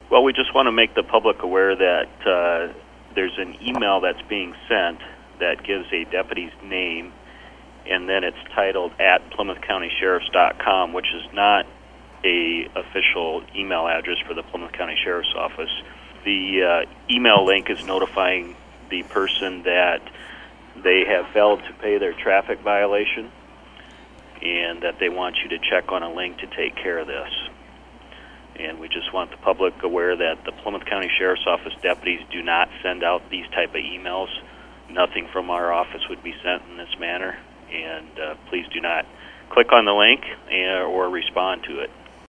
Well, we just want to make the public aware that there's an email that's being sent that gives a deputy's name, and then it's titled at PlymouthCountySheriffs.com, which is not a official email address for the Plymouth County Sheriff's Office. The email link is notifying the person that they have failed to pay their traffic violation and that they want you to check on a link to take care of this. And we just want the public aware that the Plymouth County Sheriff's Office deputies do not send out these type of emails. Nothing from our office would be sent in this manner, and please do not click on the link or respond to it.